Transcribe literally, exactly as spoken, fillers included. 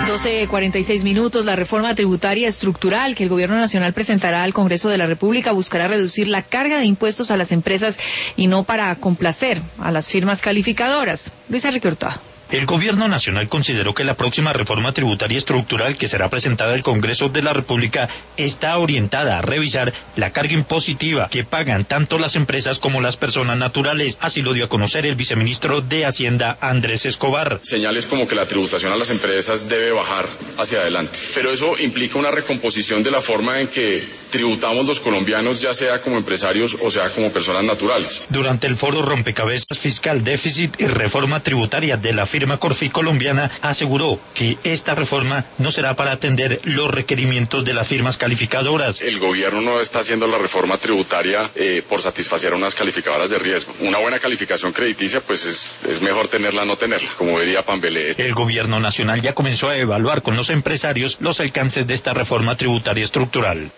doce cuarenta y seis minutos. La reforma tributaria estructural que el Gobierno Nacional presentará al Congreso de la República buscará reducir la carga de impuestos a las empresas y no para complacer a las firmas calificadoras. Luis Enrique Hurtado. El Gobierno Nacional consideró que la próxima reforma tributaria estructural que será presentada al Congreso de la República está orientada a revisar la carga impositiva que pagan tanto las empresas como las personas naturales. Así lo dio a conocer el viceministro de Hacienda, Andrés Escobar. Señales como que la tributación a las empresas debe bajar hacia adelante, pero eso implica una recomposición de la forma en que tributamos los colombianos, ya sea como empresarios o sea como personas naturales. Durante el foro Rompecabezas Fiscal, Déficit y Reforma Tributaria de la firma Corfi colombiana, aseguró que esta reforma no será para atender los requerimientos de las firmas calificadoras. El gobierno no está haciendo la reforma tributaria eh, por satisfacer a unas calificadoras de riesgo. Una buena calificación crediticia, pues es, es mejor tenerla a no tenerla, como diría Pambelé. El Gobierno Nacional ya comenzó a evaluar con los empresarios los alcances de esta reforma tributaria estructural.